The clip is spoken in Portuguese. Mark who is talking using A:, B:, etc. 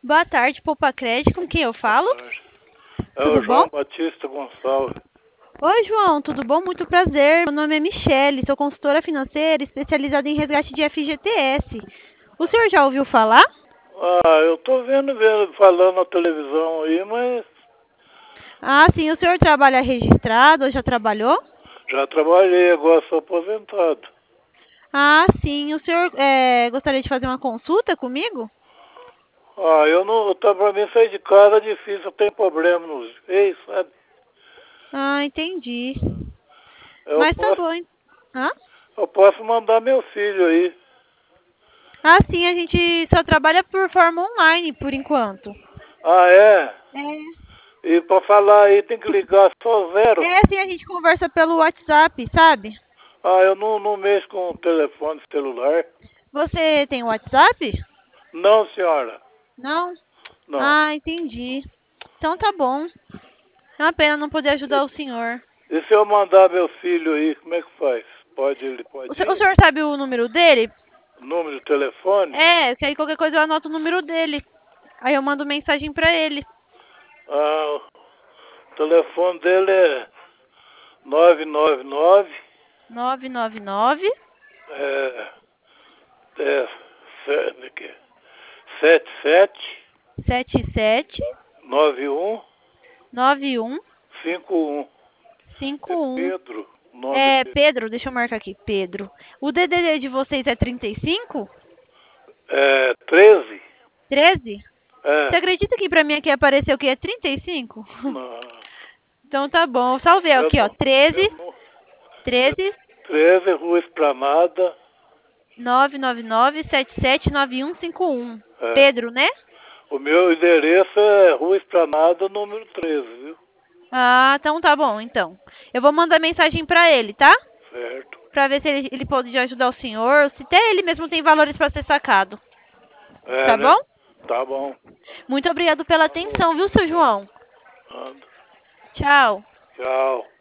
A: Boa tarde, Poupa Crédito, com quem eu falo?
B: É
A: Tudo
B: o João
A: bom?
B: Batista Gonçalves.
A: Oi, João, tudo bom? Muito prazer. Meu nome é Michele, sou consultora financeira especializada em resgate de FGTS. O senhor já ouviu falar?
B: Eu tô vendo falando na televisão aí, mas
A: Ah, sim, o senhor trabalha registrado ou já trabalhou?
B: já trabalhei, agora sou aposentado.
A: Ah, sim, o senhor gostaria de fazer uma consulta comigo?
B: Eu não, pra mim sair de casa é difícil, eu tenho problema nos veios, sabe?
A: Ah, entendi.
B: Eu
A: Mas tá
B: posso,
A: bom. Hã?
B: eu posso mandar meu filho aí.
A: Ah, sim, a gente só trabalha por forma online, por enquanto.
B: Ah, é?
A: É.
B: E pra falar aí tem que ligar só zero.
A: É, sim, a gente conversa pelo WhatsApp, sabe?
B: Eu não mexo com telefone celular.
A: Você tem WhatsApp?
B: Não, senhora.
A: Não?
B: Não.
A: Ah, entendi. Então tá bom. É uma pena não poder ajudar o senhor.
B: E se eu mandar meu filho aí, como é que faz? Ele
A: O,
B: pode
A: o
B: ir?
A: senhor sabe o número dele?
B: Número de telefone?
A: Que aí qualquer coisa eu anoto o número dele. Aí eu mando mensagem pra ele.
B: O telefone dele é 999
A: 999
B: é, é, 77
A: 77
B: 91
A: 91
B: 51. É
A: 51.
B: Pedro, o nome
A: É,
B: dele.
A: Pedro, deixa eu marcar aqui, Pedro. O DDD de vocês é 35?
B: É 13?
A: 13? Você
B: É.
A: acredita que pra mim aqui apareceu que é 35?
B: Nossa.
A: Então tá bom. Eu salvei
B: Eu
A: aqui, ó.
B: não. Eu
A: 13
B: não. É
A: 13
B: 13, Rua Esplanada.
A: 999779151.
B: É.
A: Pedro, né?
B: O meu endereço é Rua Esplanada, número 13, viu?
A: Ah, então tá bom, então. Eu vou mandar mensagem pra ele, tá?
B: Certo.
A: Pra ver se ele pode ajudar o senhor, se até ele mesmo tem valores pra ser sacado.
B: É,
A: Tá
B: né?
A: bom?
B: Tá bom.
A: Muito obrigado pela
B: Falou.
A: atenção, viu, seu João?
B: Anda.
A: Tchau.
B: Tchau.